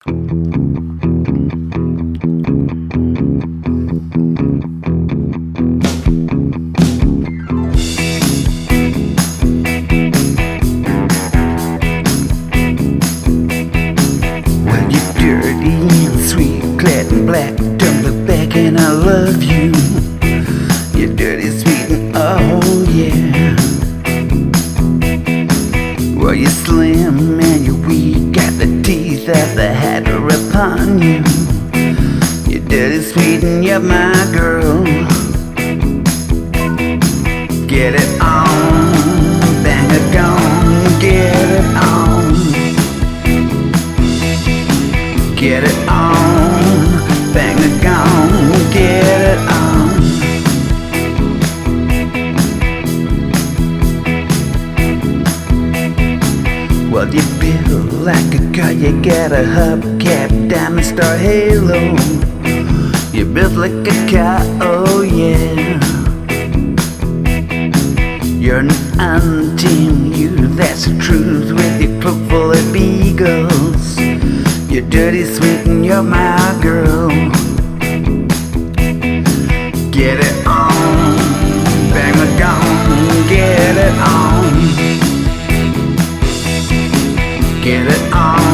Well, you're dirty and sweet, clad in black. Don't look back and I love you. You're dirty, sweet, and oh yeah. Well, you're slim and you're weak, got the teeth of the hatter upon you. You're dirty, sweet, and you're my girl. Get it on, bang it gone, get it on. Get it on, bang it gone, get it on. Well, you build like a car, you got a hubcap, diamond star halo. You built like a car, oh yeah. You're an untamed you, that's the truth, with your cloak full of beagles. You're dirty, sweet, and you're my girl. Get it on, bang it gone, get it on. Get it on.